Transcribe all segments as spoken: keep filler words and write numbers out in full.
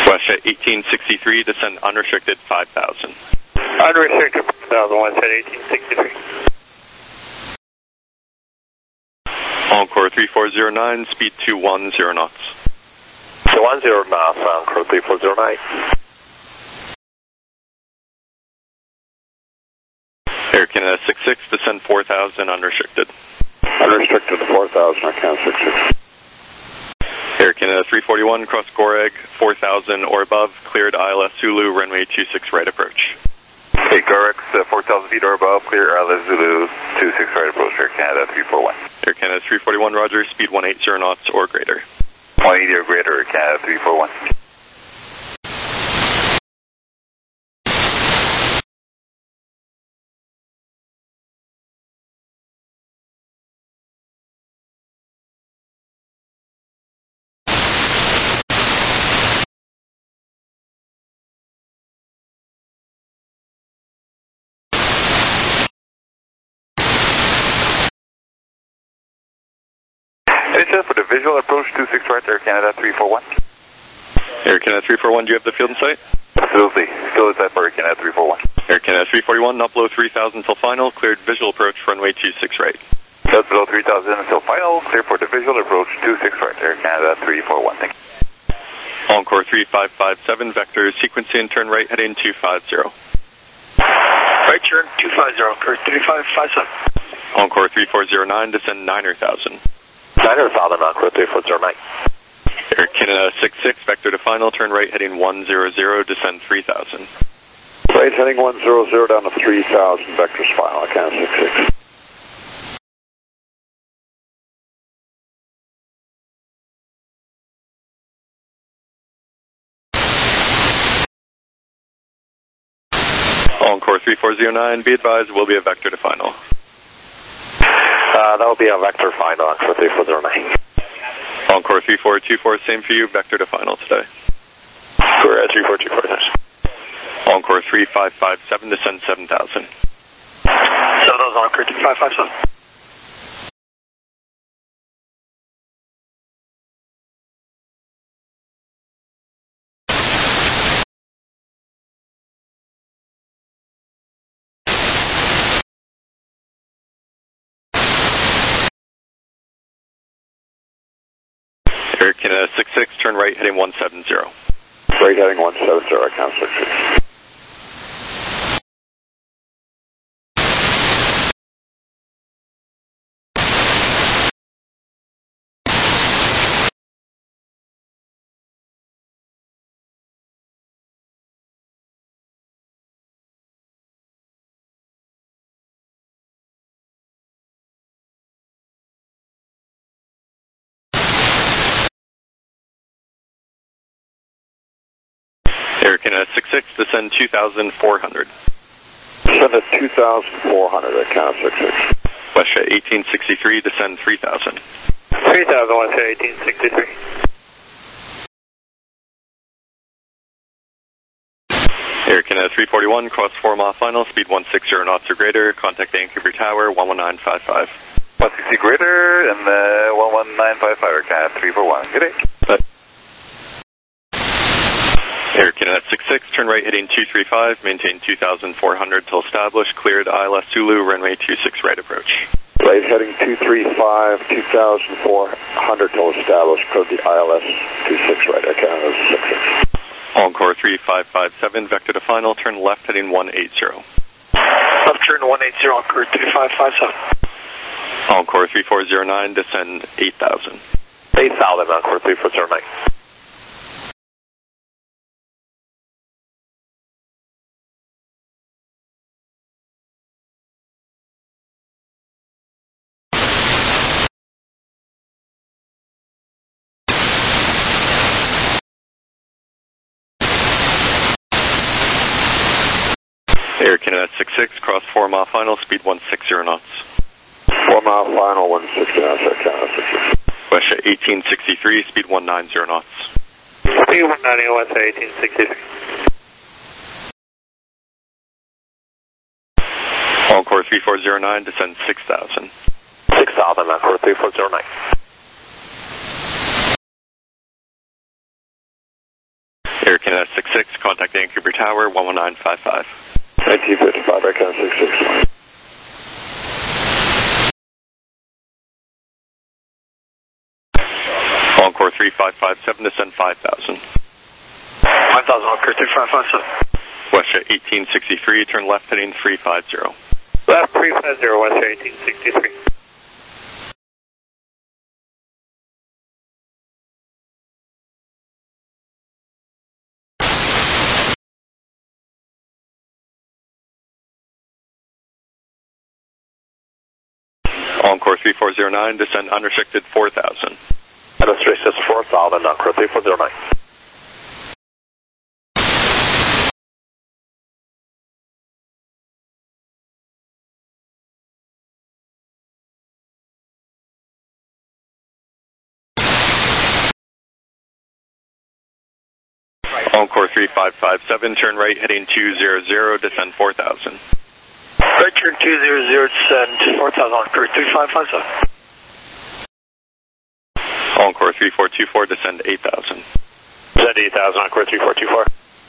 Westjet eighteen sixty-three, descend unrestricted five thousand. Unrestricted five thousand, Westjet eighteen sixty-three. Encore three four zero nine, speed two one zero knots. two one zero knots, Encore three four zero nine. Air Canada six six, descend four thousand, unrestricted. Unrestricted four thousand, I count six six. Air Canada three forty-one, cross Goreg, four thousand or above, cleared I L S Zulu, runway two six right approach. Okay, Goreg, uh, four thousand feet or above, clear I L S Zulu, two six right approach, Air Canada three four one. Air Canada three forty-one, roger, speed one eighty knots or greater. one eighty or greater, Air Canada three four one. For the visual approach two six right, Air Canada three four one. Air Canada three four one, do you have the field in sight? Absolutely. Still is that for Air Canada three four one. Air Canada three forty-one, up below three thousand till final, cleared visual approach, runway two six right. Just below three thousand until final, clear for the visual approach two six right, Air Canada three four one. Thank you. Encore three five five seven, vector sequencing, turn right, heading two five zero. Right turn two five zero, clear three five five seven. Encore three four zero nine, descend niner thousand. niner thousand, Encore three four zero nine. Air Canada six six, vector to final, turn right heading one zero zero, descend three thousand. Right heading one zero zero down to three thousand, vectors final, I count six six. Encore three four zero nine, be advised, will be a vector to final. Uh, that will be a vector final, Encore three four zero nine. Encore three four two four, same for you, vector to final today. Correct, three four two four, thanks. Encore three five five seven, descend seven thousand. seven thousand, Encore three five five seven. Air Canada six six, turn right heading one seven zero. Right heading one seven zero, I count six six. Air Canada six six, descend two thousand four hundred. Descend at two thousand four hundred, I count six six. Westjet eighteen sixty-three, descend three thousand. three thousand, Westjet eighteen sixty-three. Air Canada three forty-one, cross four mile final, speed one sixty knots or greater, contact Vancouver Tower, one one nine five five. one sixty greater, and uh, one one nine five five, Air Canada three four one. Good day. But Air Canada six six, turn right heading two three five, maintain two thousand four hundred till established, cleared I L S Zulu, runway two six right approach. Right heading two three five, two thousand four hundred till established, code the I L S two six right, Air Canada six six. Encore three five five seven, vector to final, turn left heading one eighty. Left turn one eighty, Encore three five five seven. Encore three four zero nine, descend eight thousand. eight thousand, Encore three four zero nine. Air Canada six six, cross four mile final, speed one sixty knots. four mile final, one sixty knots, Air Canada six six. Westjet eighteen sixty-three, speed one ninety knots. Speed one ninety, Westjet eighteen sixty-three. Encore three four zero nine, descend six thousand. six thousand, Encore three four zero nine. Air Canada six six, contact Vancouver Tower, one one nine five five. nineteen fifty-five, Air Canada six six. Encore three five five seven, descend five thousand. five thousand, Encore three five five seven. Westjet eighteen sixty-three, turn left heading three five zero. Left three five zero, Westjet eighteen sixty-three. Encore three four zero nine, descend unrestricted four thousand. Unrestricted four thousand, Encore three four zero nine. Encore three five five seven, turn right heading two zero zero, descend four thousand. Right turn two zero zero, descend four thousand, Encore three five five seven. Encore three four two four, descend eight thousand. Descend eight thousand, Encore three four two four.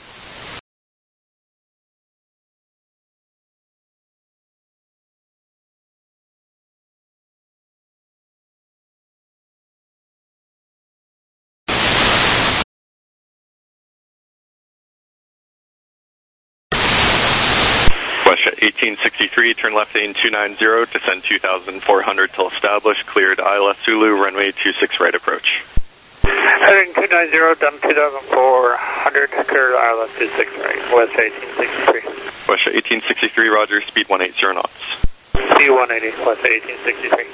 Westjet eighteen sixty-three, turn left heading two nine zero, descend two thousand four hundred till established, cleared I L S Zulu, runway two six right approach. Heading two nine zero, done two thousand four hundred, cleared I L S two six right, Westjet eighteen sixty-three. Westjet eighteen sixty-three, roger, speed one eighty knots. Speed one eighty, Westjet eighteen sixty-three.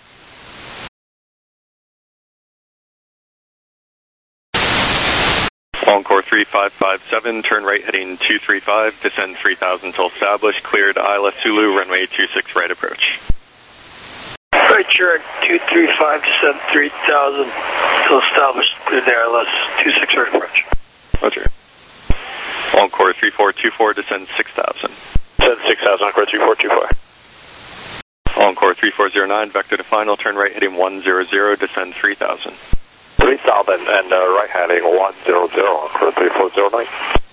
Encore three five five seven, turn right heading two three five, descend three thousand till established, cleared I L S Zulu, runway two six right approach. Right turn two three five, descend three thousand till established, cleared I L S two six right approach. Roger. Encore three four two four, descend six thousand. Descend six thousand, Encore three four two four. Encore three four zero nine, vector to final, turn right heading one zero zero, descend three thousand. three thousand and uh, right heading one zero zero, Encore three four zero nine.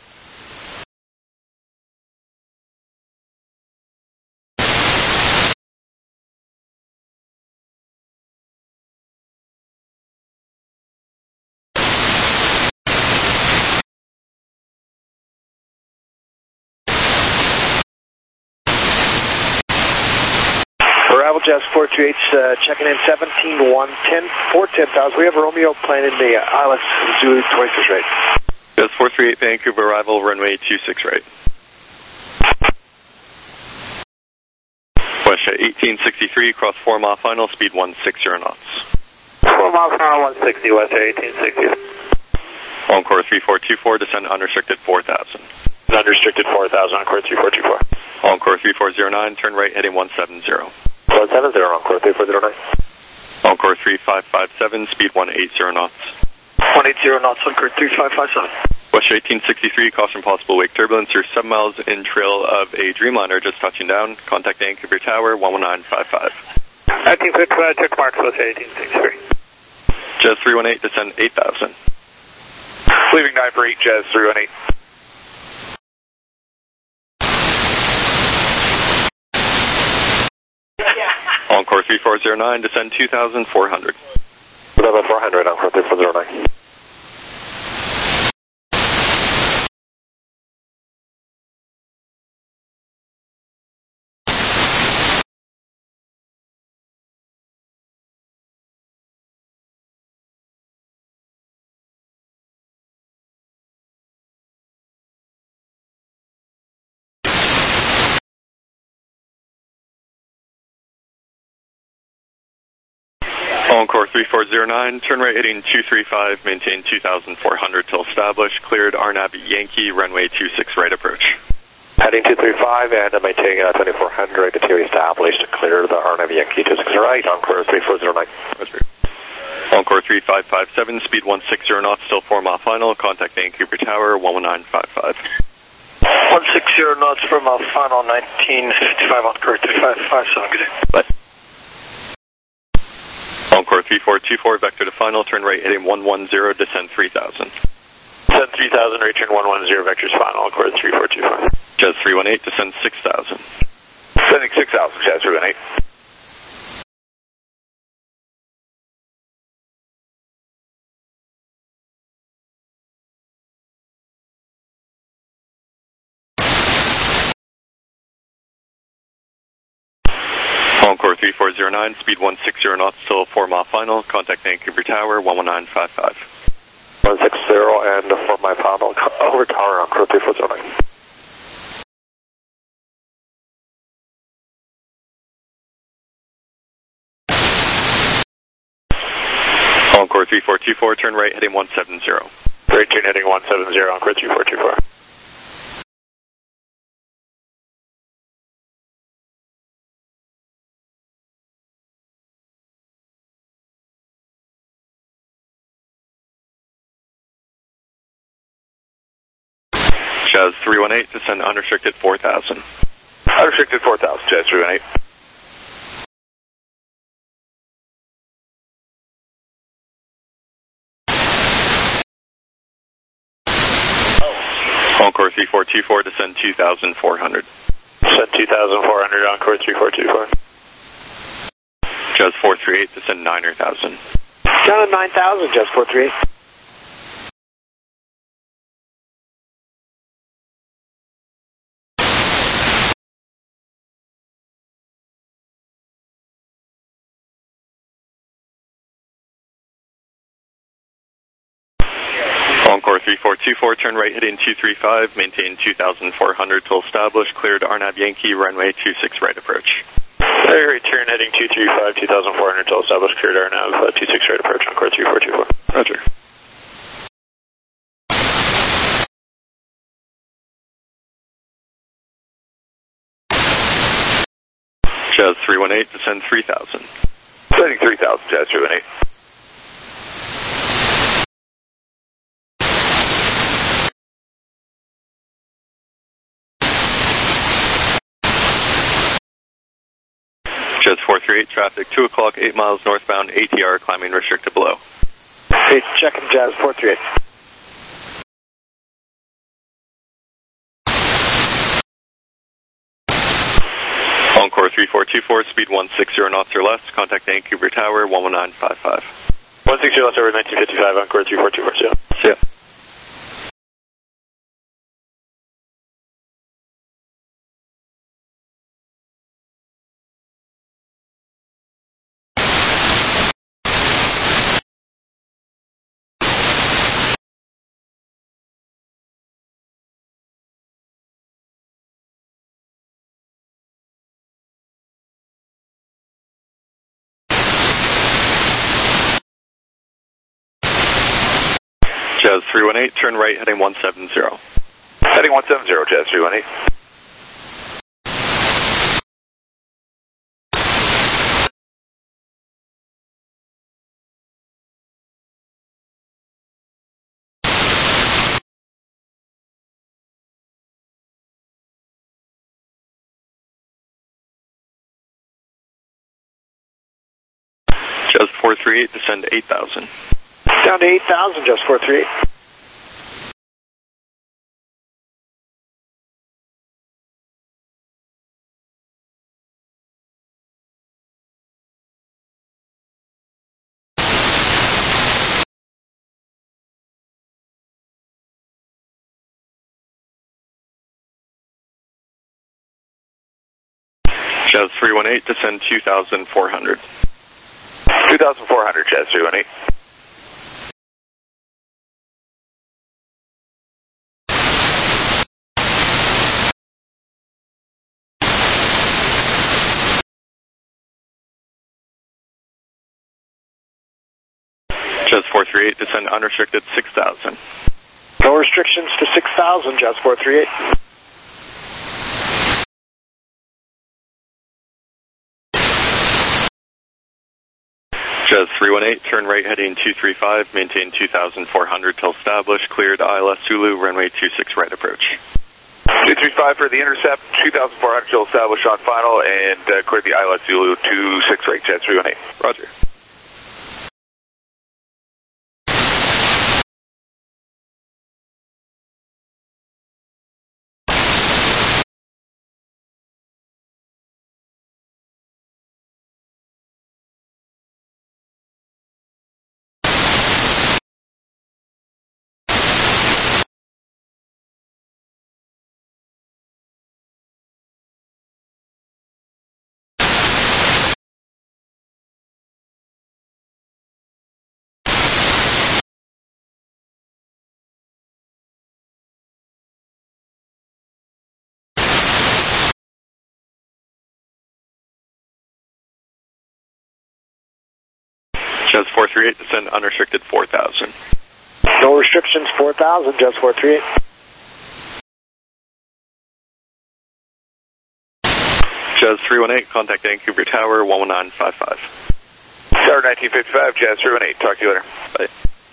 Arrival Jazz four two eight, uh, checking in seventeen one ten, four ten thousand. We have Romeo planning the uh, I L S Zulu twenty-six right. Jazz four three eight, Vancouver arrival, runway two six right. Westjet eighteen sixty-three, cross four mile final, speed one sixty knots. four miles per hour, one sixty, Westjet eighteen sixty. Encore three four two four, descend unrestricted four thousand. Unrestricted four thousand, Encore three four two four. Encore three four zero nine, turn right heading one seven zero. one seven zero, Encore three four zero nine. Encore three five five seven, speed one eighty knots. one eighty knots, Encore three five five seven. Westjet eighteen sixty-three, caution possible wake turbulence. You're seven miles in trail of a Dreamliner just touching down. Contact Vancouver Tower, one one nine five five. nineteen fifty-five, check marks, Westjet eighteen sixty-three. Jazz three one eight, descend eight thousand. Leaving nine for eight, Jazz three one eight. Encore three four zero nine, descend two thousand four hundred. Level four hundred, Encore three four zero nine. Encore three four zero nine, turn right heading two three five, maintain two thousand four hundred till established, cleared R N A V Yankee, runway two six right approach. Heading two three five and maintaining uh, twenty-four hundred until established, clear the R N A V Yankee two six right, Encore three four zero nine. Encore three five five seven, speed one sixty knots, still four mile final, contact Vancouver Tower, one one nine five five. one sixty knots for mile final, nineteen fifty-five, Encore three five five seven, good day. Bye. Encore three four two four, vector to final, turn right heading one one zero, descend three thousand. Descend three thousand, return one one zero, vectors final, Encore three four two four. Jazz three one eight, descend six thousand. Descending six thousand, Jazz three one eight. Encore three four zero nine, speed one six zero knots till four mile final, contact Vancouver Tower, one one nine five five. one six zero and four mile final, over tower, Encore three four zero nine. Encore three four two four, turn right heading one seven zero. Right turn heading one seven zero, Encore three four two four. Jazz three one eight, descend unrestricted four thousand. Unrestricted four thousand, Jazz three one eight. Encore three four two four, descend two thousand four hundred. Descend two thousand four hundred, Encore three four two four. Jazz four three eight, descend nine thousand. Down at nine thousand, Jazz four three eight. Encore three four two four, turn right heading two three five, maintain two thousand four hundred till established, cleared R N A V Yankee, runway two six right approach. Right turn heading two three five, two thousand four hundred till established, cleared R N A V, uh, two six right approach, Encore three four two four. Roger. Jazz three one eight, descend three thousand. Descending three thousand, Jazz three one eight. Jazz four three eight, traffic two o'clock, eight miles northbound, A T R climbing restricted below. Hey, checking Jazz four three eight. Encore three four two four, speed one six zero knots or less, contact Vancouver Tower, one one nine five five. one six zero, over nineteen fifty-five, Encore three four two four. See ya. Jazz three one eight, turn right heading one seven zero. Heading one seven zero, Jazz three one eight. Jazz four three eight, descend eight thousand. Down to eight thousand, Jazz four three eight. Jazz three one eight, descend two thousand four hundred. two thousand four hundred, Jazz three one eight. Jazz four three eight, descend unrestricted six thousand. No restrictions to six thousand, Jazz four three eight. Jazz three one eight, turn right heading two three five, maintain two thousand four hundred till established, cleared I L S Zulu, runway two six right approach. two three five for the intercept, two thousand four hundred till established on final, and uh, cleared the I L S Zulu two six right, Jazz three one eight. Roger. Jazz four three eight, descend unrestricted four thousand. No restrictions, four thousand, Jazz four three eight. Jazz three one eight, contact Vancouver Tower, one one nine five five. Tower nineteen fifty-five, Jazz three one eight, talk to you later. Bye.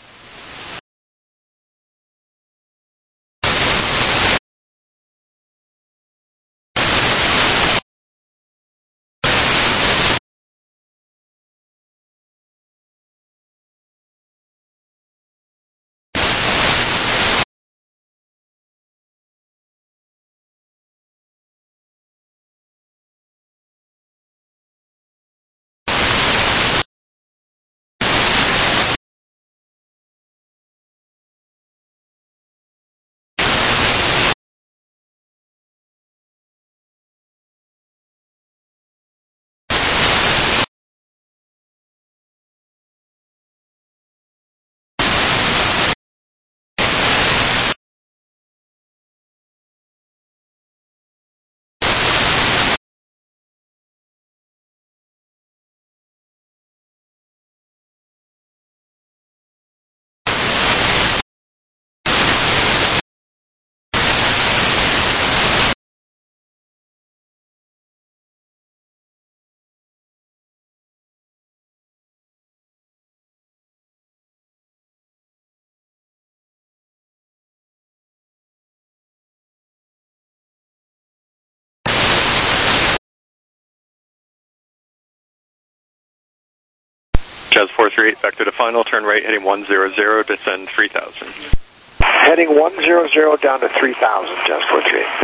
Jazz four three eight, vector to final, turn right heading one zero zero, descend three thousand. Heading one zero zero down to three thousand, Jazz four three eight.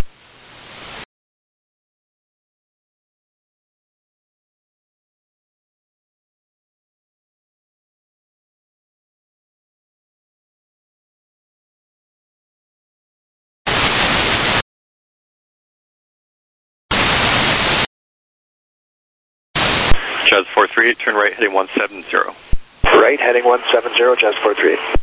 Jazz four three eight, turn right heading one seven zero. Right, heading one seven zero, Jazz four three eight.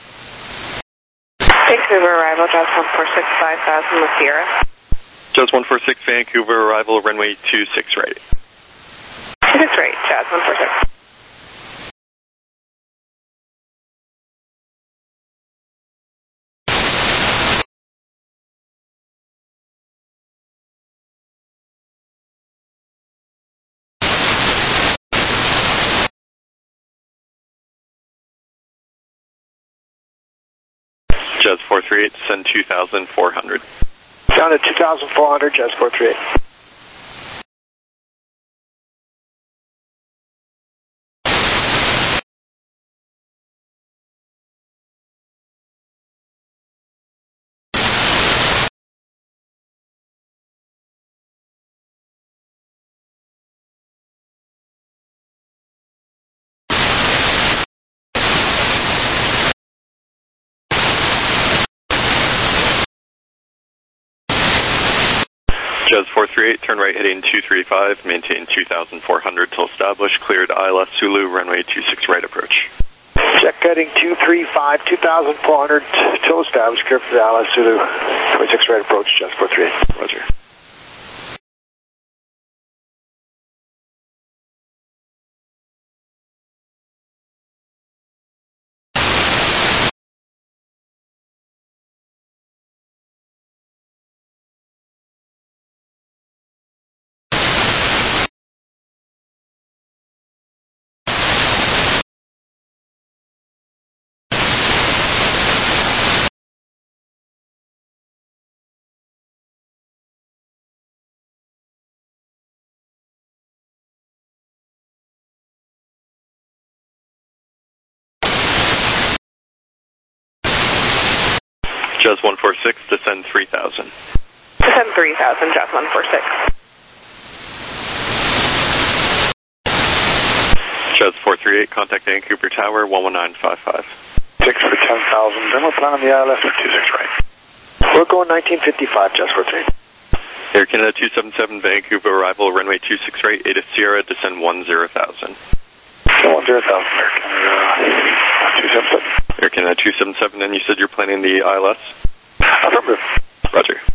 Vancouver arrival, Jazz one four six, five thousand with Sierra. Jazz one four six, Vancouver arrival, runway two six right. two six right, Jazz one four six. Jazz four three eight, descend two thousand four hundred. Down to two thousand four hundred, Jazz four three eight. Jazz four three eight, turn right heading two three five, maintain two thousand four hundred till established, cleared I L S Zulu, runway two six right approach. Check heading two three five, two thousand four hundred till established, cleared for the I L S Zulu, twenty-six right approach, Jazz four three eight. Roger. Jazz one four six, descend three thousand. Descend three thousand, Jazz one four six. Jazz four three eight, contact Vancouver Tower, one one nine five five. Six for ten thousand, then we're planning the I L S for two six right. We're going nineteen fifty-five, Jazz four three eight. Air Canada two seven seven, Vancouver arrival, runway two six right, Ada Sierra, descend one zero thousand. one zero thousand, Air Canada two seven seven. Air Canada two seven seven, and you said you're planning the I L S? Affirmative. Roger.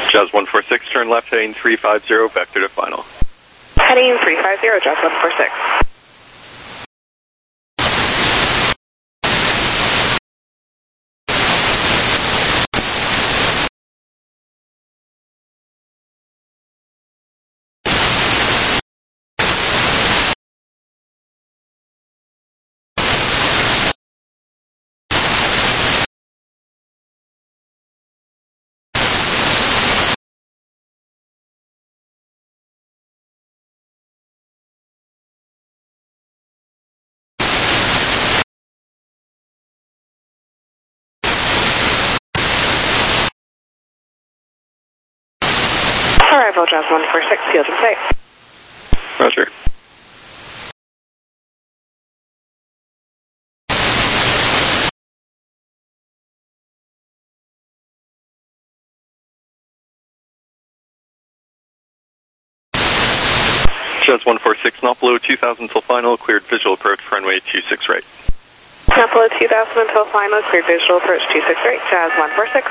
Jazz one four six, turn left heading three five zero, vector to final. Heading three five zero, Jazz one four six. Arrival Jazz one four six, field in sight. Roger. Jazz one four six, not below two thousand till final, cleared visual approach, runway two six right. Not below two thousand until final, cleared visual approach two six right, Jazz one four six.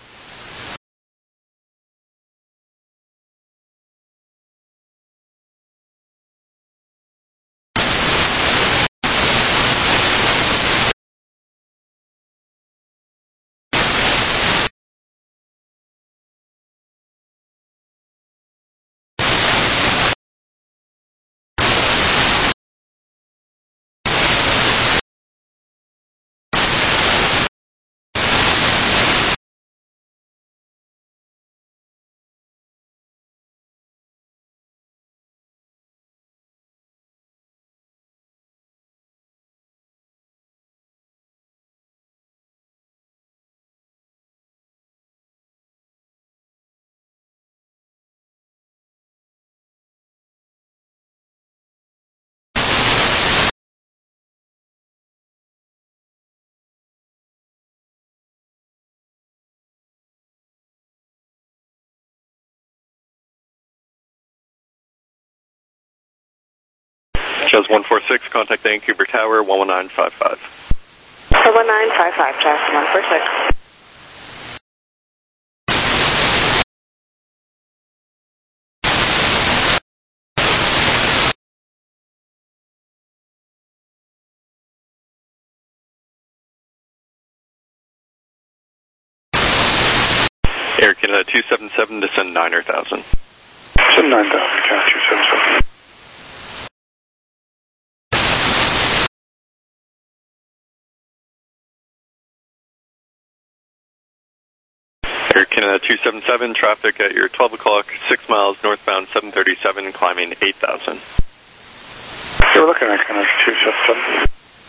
Jazz one four six, contact Vancouver Tower, one one nine five five. one one nine five five, Jazz one four six. Air Canada two seven seven, descend nine thousand. Descend nine thousand, Canada two seven seven. Air Canada two seven seven, traffic at your twelve o'clock, six miles northbound seven thirty-seven, climbing eight thousand. Okay, we're looking at Canada two seven seven.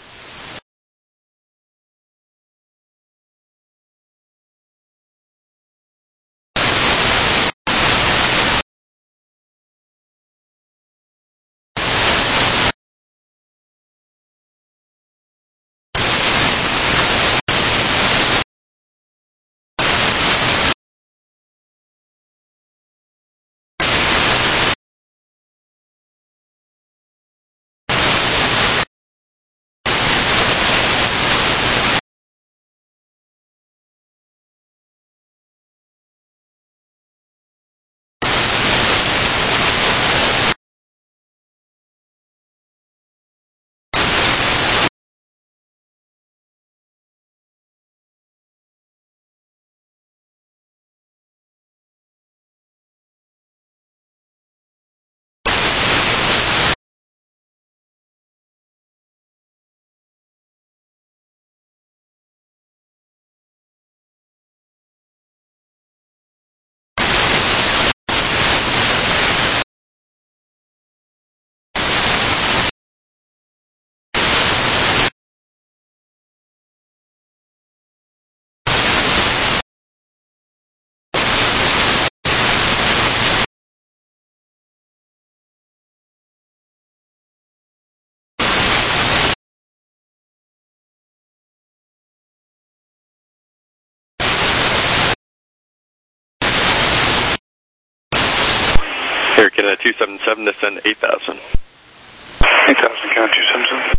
Air Canada two seven seven, descend eight thousand. eight thousand, Canada two seven seven.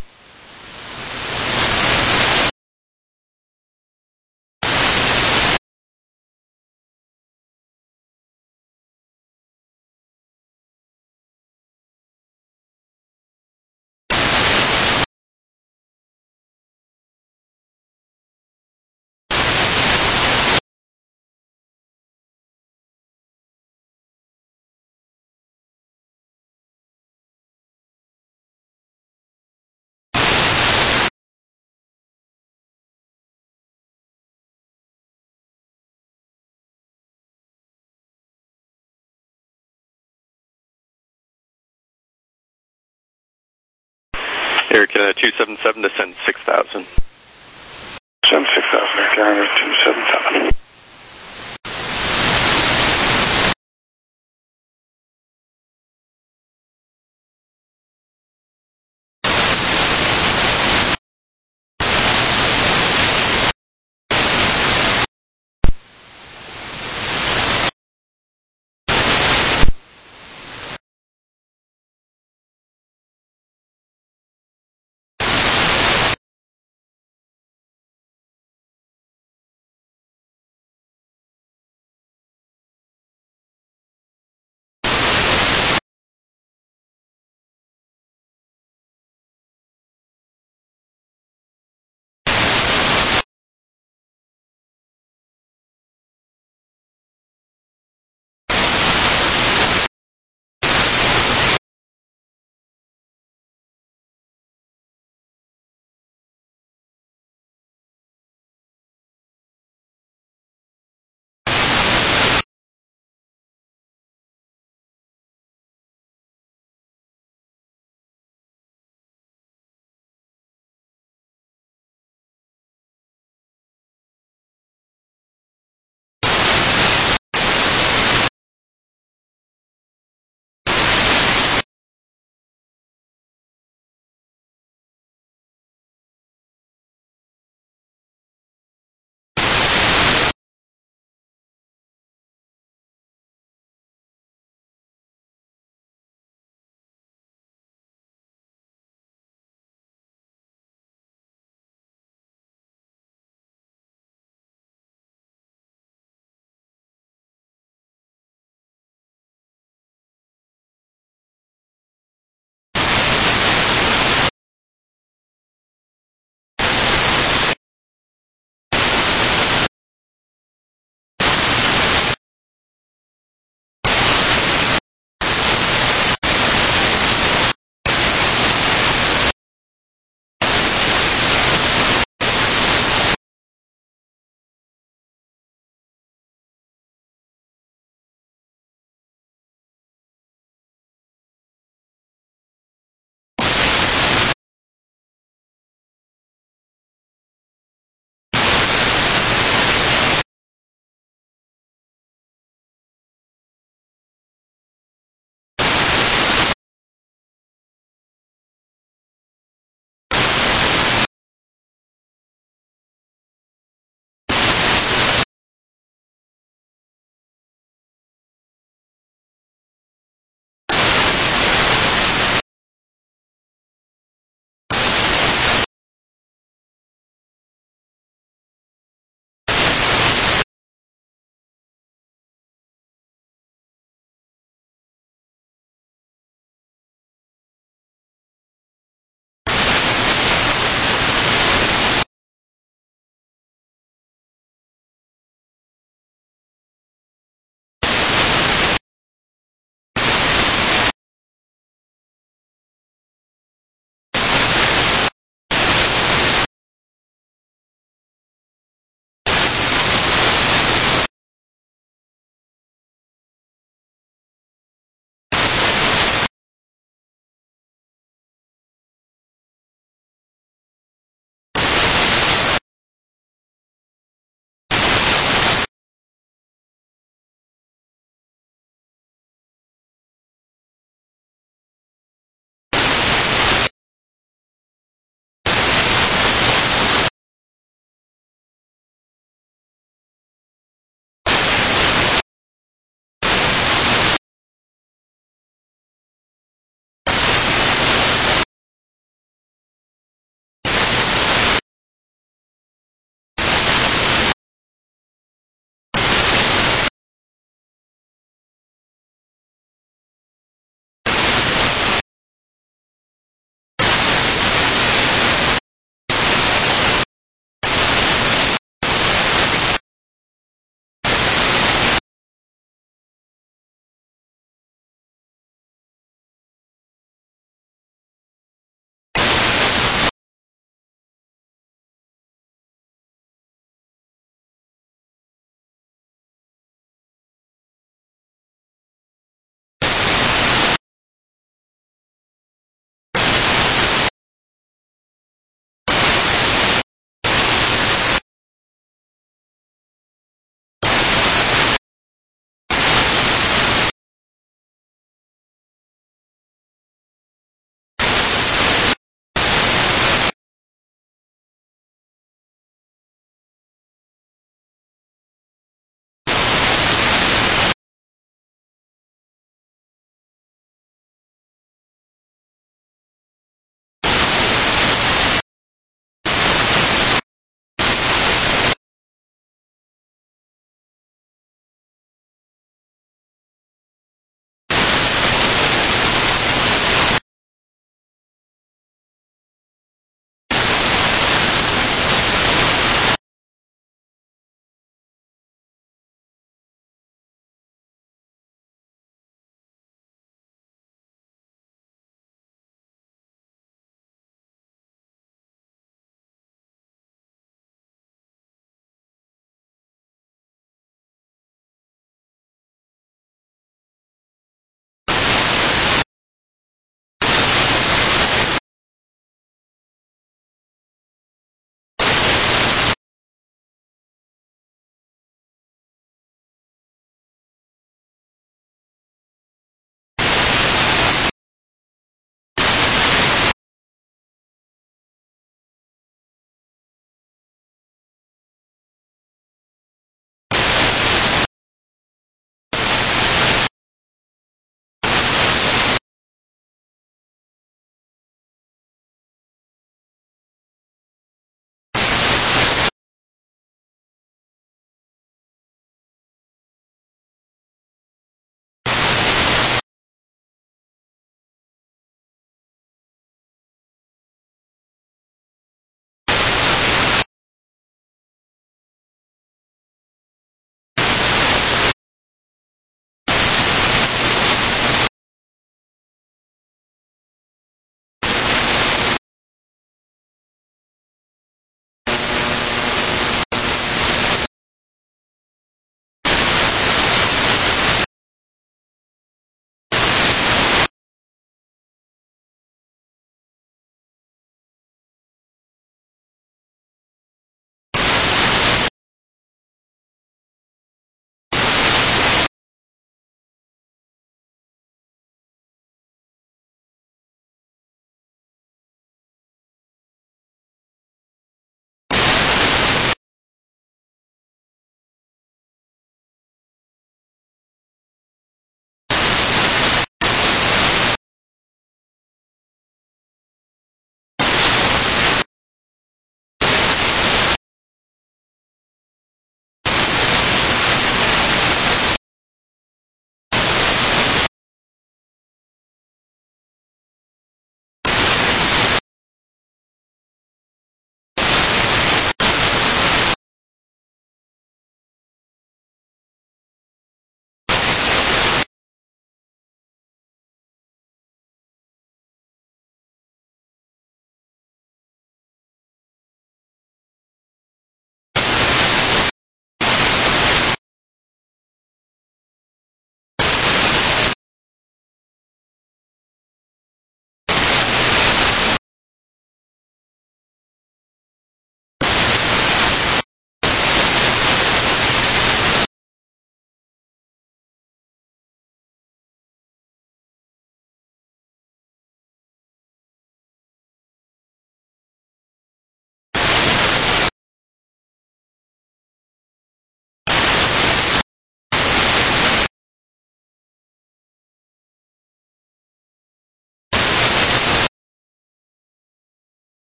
Air Canada two seven seven, descend six thousand. Descend six thousand, Air Canada two seven